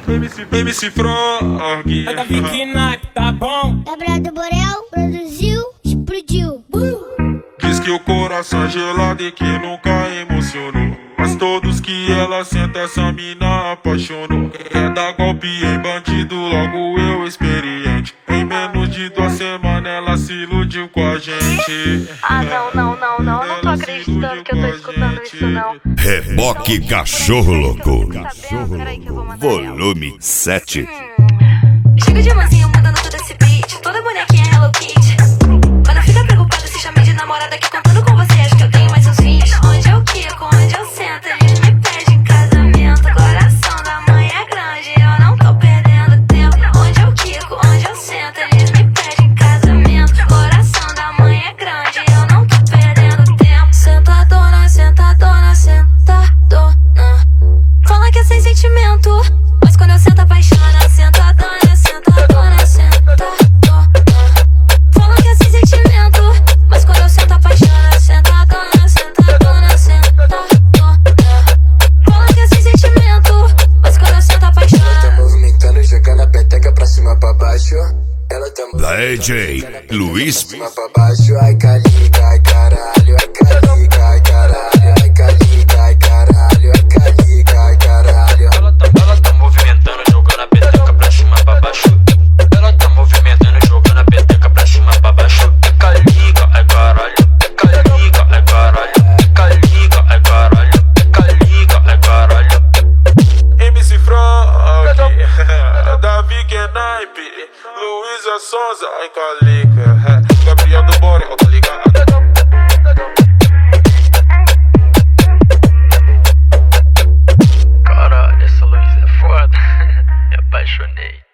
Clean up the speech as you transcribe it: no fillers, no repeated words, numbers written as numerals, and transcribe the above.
MC Frog. É da Vicky Knife, tá bom? Gabriel do Borel produziu, explodiu. Diz que o coração é gelado e que nunca emocionou, mas todos que ela senta essa mina apaixonou. É dar golpe em bandido, logo eu experiente. Em menos de 2 semanas ela se iludiu com a gente. Ah, não tô acreditando que eu tô escutando isso, não. Reboque Cachorro Louco. Peraí que eu vou mandar ela. Volume 7. Chega de mansinho mudando todo esse beat, toda bonequinha Hello Kitty. Quando fica preocupada se chama de namorada aqui contando com você, acho que eu tenho mais uns 20. Onde eu quico, onde eu sento, eles me pedem casamento. Coração da mãe é grande, eu não tô perdendo tempo. Onde eu quico, onde eu sento, eles me pedem casamento. Coração da mãe é grande, eu não tô perdendo tempo. Sentadona, sentadona, sentadona. Fala que é sem sentimento, mas quando eu sento apaixona. Sentadona, sentadona, sentadona. Fala que é sem sentimento, mas quando eu sento apaixona. Sentadona, sentadona, sentadona. Fala que é sem sentimento, mas quando eu sento apaixona. Ela tá movimentando, jogando a peteca pra cima, pra baixo. Ela tá Da movimentando, AJ jogando a peteca Luiz. pra cima, pra baixo. Ai, calica, ai, caralho. Ai, calica, ai, caralho. Ai, calica, ai, caralho. Ai, calica, ai, caralho. Ela tá movimentando, jogando a peteca pra cima, pra baixo. Ela tá movimentando, jogando a peteca pra cima, pra baixo. É caliga, ai caralho. É caliga, ai caralho. É caliga, ai caralho. É caliga, ai caralho. MC Frog. Davi Knipe. Luísa Sonza. Ai, calica. Gabriel do Borel, tá ligado? Caralho, essa Luísa é foda. Me apaixonei.